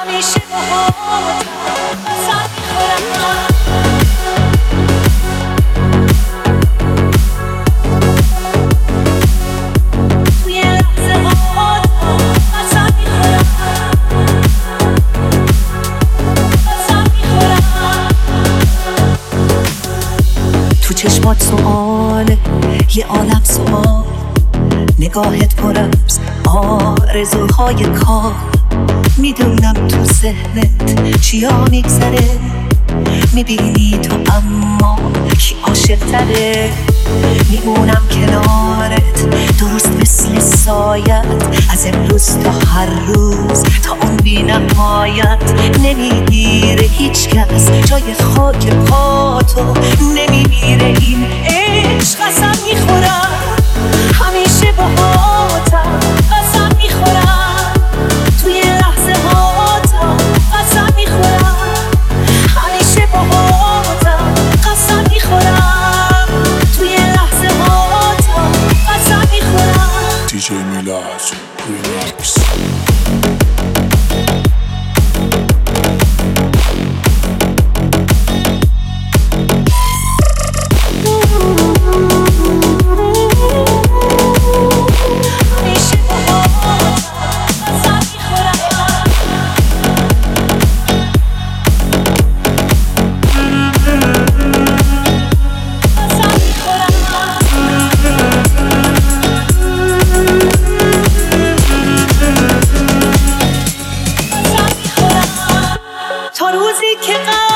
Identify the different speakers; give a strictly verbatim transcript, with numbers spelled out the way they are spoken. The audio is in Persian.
Speaker 1: همیشه باهاتم قسم میخورم توی لحظه هاتم قسم میخورم قسم میخورم تو چشمات سؤاله یه عالم سؤال نگاهت پر از آرزوهای کار میدونم تو ذهنت چیا میگذره میبینی تو اما کی عاشق تره میمونم کنارت درست مثل سایت از امروز تا هر روز تا اون بی نهایت نمیگیره هیچ کس جای خاک پاتو نمیمیره این عشق قسم میخورم همیشه باهاتم قسم میخورم توی لحظه هاتم قسم میخورم همیشه باهاتم قسم میخورم توی لحظه هاتم قسم میخورم
Speaker 2: دی جی میلاد ریمیکس
Speaker 1: تا روزی که